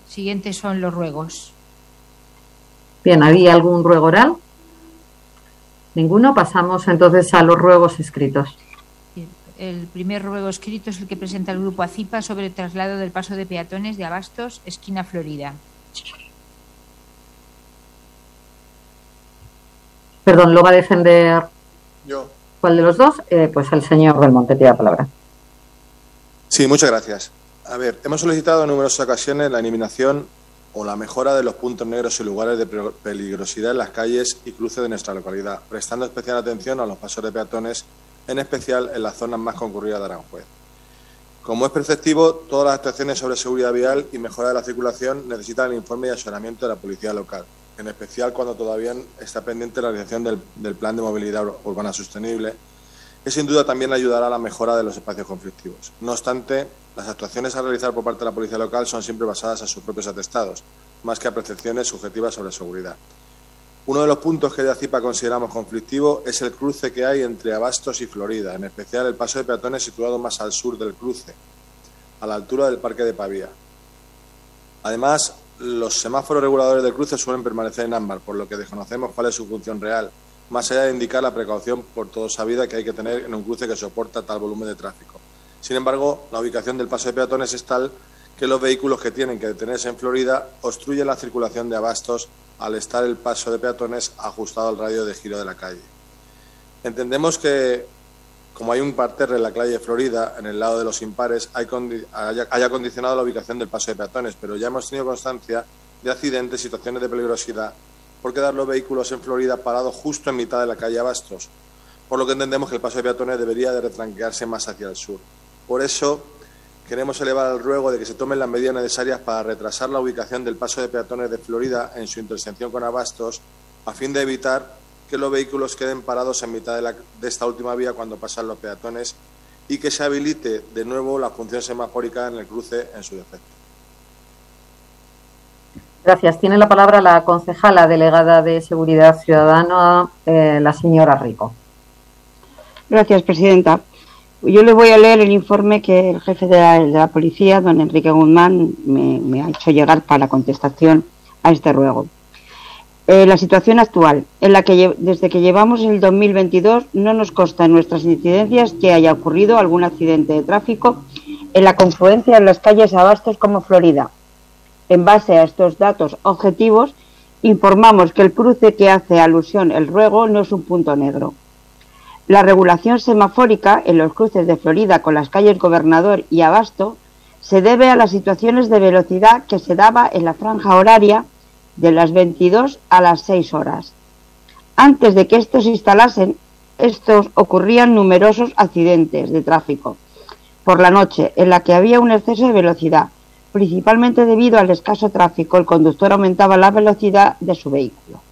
Siguientes son los ruegos. Bien, ¿había algún ruego oral? Ninguno. Pasamos entonces a los ruegos escritos. El primer ruego escrito es el que presenta el Grupo ACIPA sobre el traslado del paso de peatones de Abastos, esquina Florida. Perdón, ¿lo va a defender yo? ¿Cuál de los dos? Pues el señor Belmonte tiene la palabra. Sí, muchas gracias. A ver, hemos solicitado en numerosas ocasiones la eliminación o la mejora de los puntos negros y lugares de peligrosidad en las calles y cruces de nuestra localidad, prestando especial atención a los pasos de peatones, en especial en las zonas más concurridas de Aranjuez. Como es perceptivo, todas las actuaciones sobre seguridad vial y mejora de la circulación necesitan el informe y asesoramiento de la policía local, en especial cuando todavía está pendiente la realización del Plan de Movilidad Urbana Sostenible, que sin duda también ayudará a la mejora de los espacios conflictivos. No obstante, las actuaciones a realizar por parte de la policía local son siempre basadas en sus propios atestados, más que a percepciones subjetivas sobre seguridad. Uno de los puntos que de ACIPA consideramos conflictivo es el cruce que hay entre Abastos y Florida, en especial el paso de peatones situado más al sur del cruce, a la altura del Parque de Pavía. Además, los semáforos reguladores del cruce suelen permanecer en ámbar, por lo que desconocemos cuál es su función real, más allá de indicar la precaución por todos sabida que hay que tener en un cruce que soporta tal volumen de tráfico. Sin embargo, la ubicación del paso de peatones es tal que los vehículos que tienen que detenerse en Florida obstruyen la circulación de Abastos al estar el paso de peatones ajustado al radio de giro de la calle. Entendemos que, como hay un parterre en la calle Florida, en el lado de los impares, haya condicionado la ubicación del paso de peatones, pero ya hemos tenido constancia de accidentes, situaciones de peligrosidad, por quedar los vehículos en Florida parados justo en mitad de la calle Abastos, por lo que entendemos que el paso de peatones debería de retranquearse más hacia el sur. Por eso, queremos elevar el ruego de que se tomen las medidas necesarias para retrasar la ubicación del paso de peatones de Florida en su intersección con Abastos, a fin de evitar que los vehículos queden parados en mitad de esta última vía cuando pasan los peatones y que se habilite de nuevo la función semafórica en el cruce en su defecto. Gracias. Tiene la palabra la concejala delegada de Seguridad Ciudadana, la señora Rico. Gracias, presidenta. Yo les voy a leer el informe que el jefe de la policía, don Enrique Guzmán, me ha hecho llegar para la contestación a este ruego. La situación actual, en la que desde que llevamos el 2022 no nos consta en nuestras incidencias que haya ocurrido algún accidente de tráfico en la confluencia de las calles Abastos como Florida. En base a estos datos objetivos, informamos que el cruce que hace alusión el ruego no es un punto negro. La regulación semafórica en los cruces de Florida con las calles Gobernador y Abasto se debe a las situaciones de velocidad que se daba en la franja horaria de las 22 a las 6 horas. Antes de que estos se instalasen, ocurrían numerosos accidentes de tráfico por la noche en la que había un exceso de velocidad. Principalmente debido al escaso tráfico, el conductor aumentaba la velocidad de su vehículo.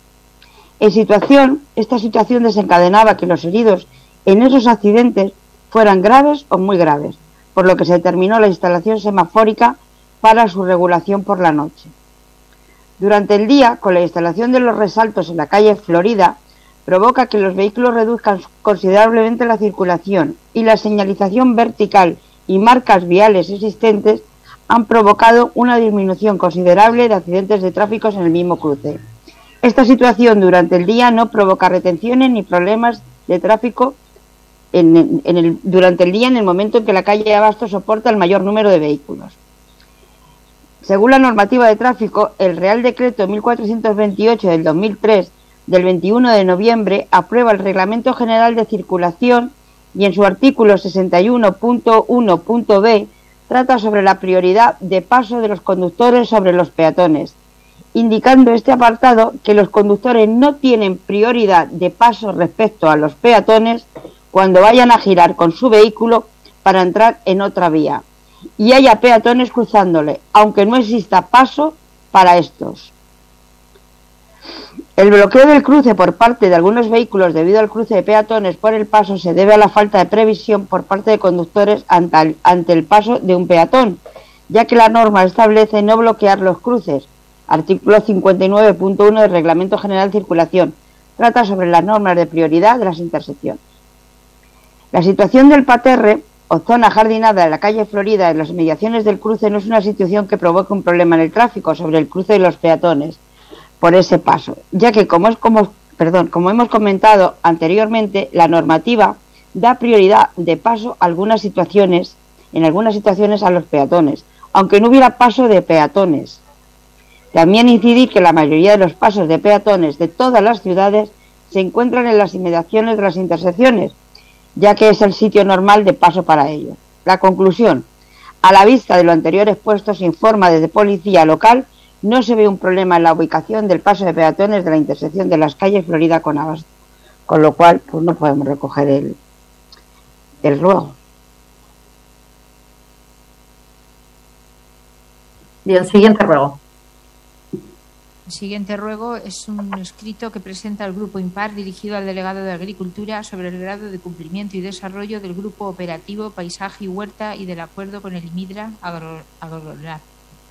Esta situación desencadenaba que los heridos en esos accidentes fueran graves o muy graves, por lo que se determinó la instalación semafórica para su regulación por la noche. Durante el día, con la instalación de los resaltos en la calle Florida, provoca que los vehículos reduzcan considerablemente la circulación y la señalización vertical y marcas viales existentes han provocado una disminución considerable de accidentes de tráfico en el mismo cruce. Esta situación durante el día no provoca retenciones ni problemas de tráfico durante el día en el momento en que la calle Abastos soporta el mayor número de vehículos. Según la normativa de tráfico, el Real Decreto 1428 del 2003, del 21 de noviembre, aprueba el Reglamento General de Circulación y en su artículo 61.1.b trata sobre la prioridad de paso de los conductores sobre los peatones, indicando este apartado que los conductores no tienen prioridad de paso respecto a los peatones cuando vayan a girar con su vehículo para entrar en otra vía y haya peatones cruzándole, aunque no exista paso para estos. El bloqueo del cruce por parte de algunos vehículos debido al cruce de peatones por el paso se debe a la falta de previsión por parte de conductores ante el paso de un peatón, ya que la norma establece no bloquear los cruces. Artículo 59.1 del Reglamento General de Circulación. Trata sobre las normas de prioridad de las intersecciones. La situación del parterre o zona jardinada de la calle Florida en las mediaciones del cruce no es una situación que provoque un problema en el tráfico sobre el cruce de los peatones por ese paso, ya que como hemos comentado anteriormente, la normativa da prioridad de paso en algunas situaciones a los peatones, aunque no hubiera paso de peatones. También incidir que la mayoría de los pasos de peatones de todas las ciudades se encuentran en las inmediaciones de las intersecciones, ya que es el sitio normal de paso para ellos. La conclusión: a la vista de lo anterior expuesto, se informa desde policía local, no se ve un problema en la ubicación del paso de peatones de la intersección de las calles Florida con Abastos, con lo cual pues no podemos recoger el ruego. Bien, siguiente ruego. El siguiente ruego es un escrito que presenta el Grupo Impar dirigido al delegado de Agricultura sobre el grado de cumplimiento y desarrollo del Grupo Operativo Paisaje y Huerta y del acuerdo con el IMIDRA Agrolab.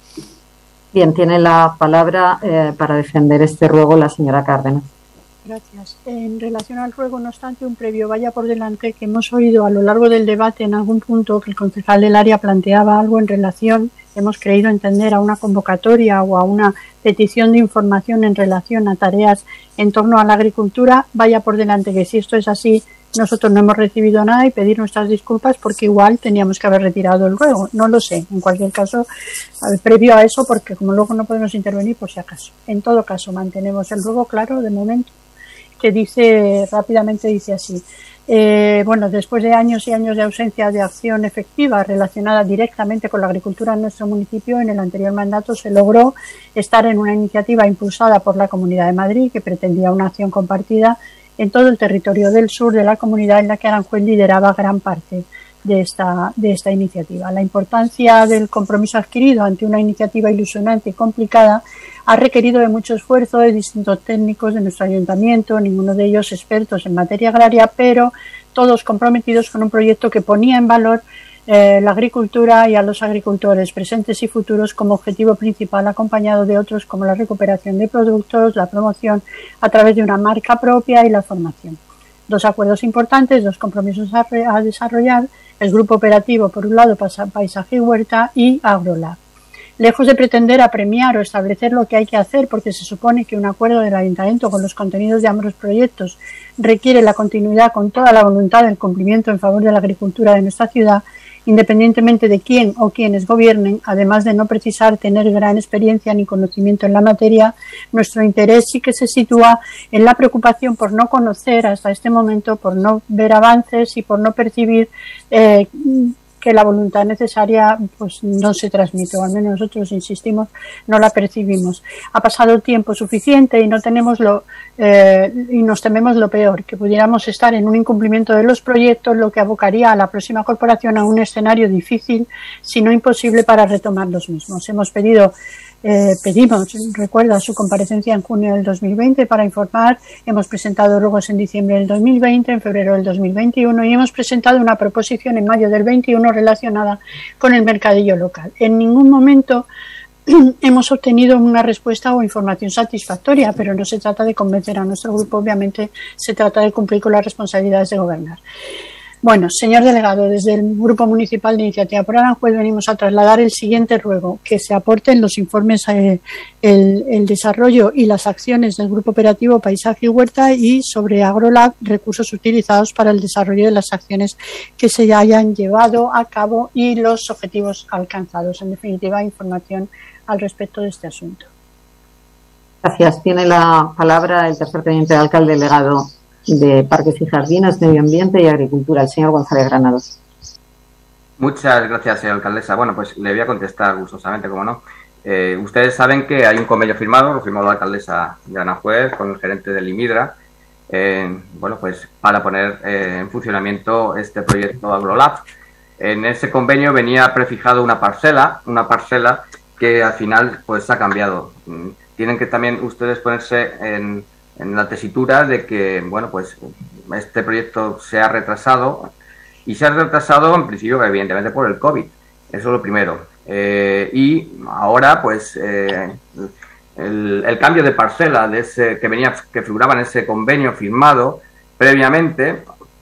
Bien, tiene la palabra para defender este ruego la señora Cárdenas. Gracias. En relación al ruego, no obstante, un previo vaya por delante, que hemos oído a lo largo del debate en algún punto que el concejal del área planteaba algo en relación, hemos creído entender, a una convocatoria o a una petición de información en relación a tareas en torno a la agricultura. Vaya por delante que si esto es así, nosotros no hemos recibido nada y pedir nuestras disculpas porque igual teníamos que haber retirado el ruego. No lo sé. En cualquier caso, previo a eso, porque como luego no podemos intervenir por si acaso. En todo caso, mantenemos el ruego claro de momento, que dice así. Después de años y años de ausencia de acción efectiva relacionada directamente con la agricultura en nuestro municipio, en el anterior mandato se logró estar en una iniciativa impulsada por la Comunidad de Madrid que pretendía una acción compartida en todo el territorio del sur de la comunidad, en la que Aranjuez lideraba gran parte de esta iniciativa. La importancia del compromiso adquirido ante una iniciativa ilusionante y complicada ha requerido de mucho esfuerzo de distintos técnicos de nuestro ayuntamiento, ninguno de ellos expertos en materia agraria, pero todos comprometidos con un proyecto que ponía en valor la agricultura y a los agricultores presentes y futuros como objetivo principal, acompañado de otros como la recuperación de productos, la promoción a través de una marca propia y la formación. Dos acuerdos importantes, dos compromisos a desarrollar: el Grupo Operativo, por un lado, Paisaje y Huerta, y Agrolab. Lejos de pretender apremiar o establecer lo que hay que hacer, porque se supone que un acuerdo del Ayuntamiento con los contenidos de ambos proyectos requiere la continuidad con toda la voluntad del cumplimiento en favor de la agricultura de nuestra ciudad, independientemente de quién o quiénes gobiernen, además de no precisar tener gran experiencia ni conocimiento en la materia, nuestro interés sí que se sitúa en la preocupación por no conocer hasta este momento, por no ver avances y por no percibir que la voluntad necesaria pues no se transmite, o al menos nosotros insistimos, no la percibimos. Ha pasado tiempo suficiente y no tenemos y nos tememos lo peor, que pudiéramos estar en un incumplimiento de los proyectos, lo que abocaría a la próxima corporación a un escenario difícil, si no imposible, para retomar los mismos. Pedimos, recuerda, su comparecencia en junio del 2020 para informar. Hemos presentado ruegos en diciembre del 2020, en febrero del 2021 y hemos presentado una proposición en mayo del 21 relacionada con el mercadillo local. En ningún momento hemos obtenido una respuesta o información satisfactoria, pero no se trata de convencer a nuestro grupo, obviamente se trata de cumplir con las responsabilidades de gobernar. Bueno, señor delegado, desde el Grupo Municipal de Iniciativa por Aranjuez venimos a trasladar el siguiente ruego: que se aporten los informes, el desarrollo y las acciones del Grupo Operativo Paisaje y Huerta, y sobre Agrolab, recursos utilizados para el desarrollo de las acciones que se hayan llevado a cabo y los objetivos alcanzados. En definitiva, información al respecto de este asunto. Gracias. Tiene la palabra el tercer teniente de alcalde delegado de Parques y Jardines, Medio Ambiente y Agricultura, el señor González Granados. Muchas gracias, señora alcaldesa. Bueno, pues le voy a contestar gustosamente, como no. Ustedes saben que hay un convenio firmado, lo firmó la alcaldesa de Aranjuez con el gerente del IMIDRA, pues para poner en funcionamiento este proyecto Agrolab. En ese convenio venía prefijado una parcela que al final pues ha cambiado. Tienen que también ustedes ponerse en la tesitura de que, este proyecto se ha retrasado, y se ha retrasado en principio evidentemente por el COVID. Eso es lo primero. Y ahora, el cambio de parcela que figuraba en ese convenio firmado previamente,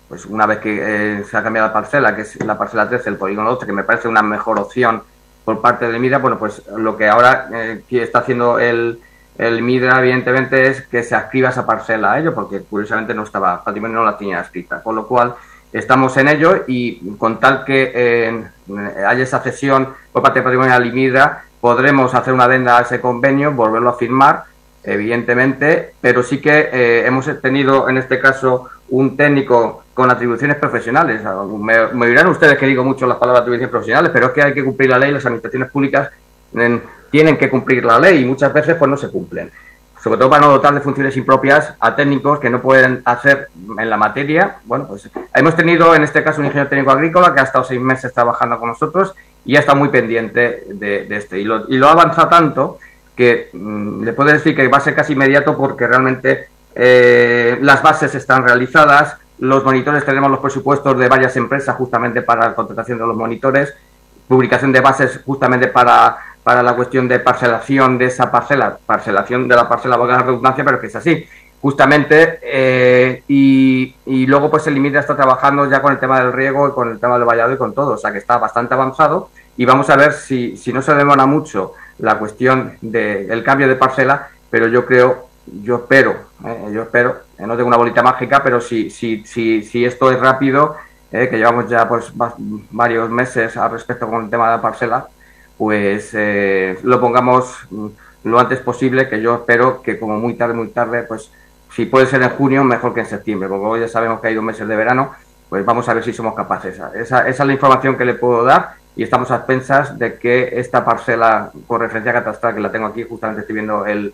pues una vez que se ha cambiado la parcela, que es la parcela 13, el polígono 12, que me parece una mejor opción por parte del MIDRA, bueno, pues lo que ahora está haciendo el MIDRA, evidentemente, es que se adscriba esa parcela a ello, porque curiosamente no estaba, Patrimonio no la tenía escrita, con lo cual estamos en ello y con tal que haya esa cesión por parte de Patrimonio al MIDRA, podremos hacer una adenda a ese convenio, volverlo a firmar, evidentemente, pero sí que hemos tenido en este caso un técnico con atribuciones profesionales. Me dirán ustedes que digo mucho las palabras atribuciones profesionales, pero es que hay que cumplir la ley, las administraciones públicas tienen que cumplir la ley y muchas veces pues no se cumplen. Sobre todo para no dotar de funciones impropias a técnicos que no pueden hacer en la materia. Bueno, pues hemos tenido en este caso un ingeniero técnico agrícola que ha estado 6 meses trabajando con nosotros y ha estado muy pendiente de este. Y lo ha avanzado tanto que le puedo decir que va a ser casi inmediato porque realmente las bases están realizadas, los monitores tenemos los presupuestos de varias empresas justamente para la contratación de los monitores, publicación de bases justamente para la cuestión de parcelación de esa parcelación de la parcela, valga la redundancia, pero que es así, justamente, y luego pues el MIDRA está trabajando ya con el tema del riego y con el tema del vallado y con todo, o sea que está bastante avanzado y vamos a ver si no se demora mucho la cuestión del cambio de parcela, pero yo espero, no tengo una bolita mágica, pero si esto es rápido, que llevamos ya pues varios meses al respecto con el tema de la parcela, pues lo pongamos lo antes posible, que yo espero que como muy tarde, pues si puede ser en junio, mejor que en septiembre, porque hoy ya sabemos que hay 2 meses de verano, pues vamos a ver si somos capaces. Esa es la información que le puedo dar y estamos a expensas de que esta parcela con referencia catastral, que la tengo aquí, justamente estoy viendo el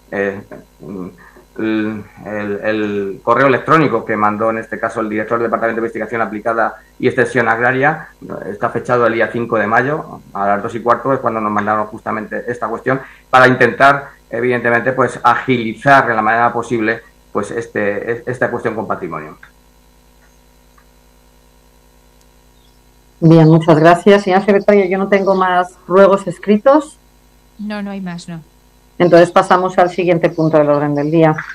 correo electrónico que mandó en este caso el director del Departamento de Investigación Aplicada y Extensión Agraria, está fechado el día 5 de mayo, a las 2:15 es cuando nos mandaron justamente esta cuestión, para intentar, evidentemente, pues agilizar de la manera posible pues esta cuestión con patrimonio. Bien, muchas gracias. Señora secretaria, yo no tengo más ruegos escritos. No hay más, no. Entonces pasamos al siguiente punto del orden del día.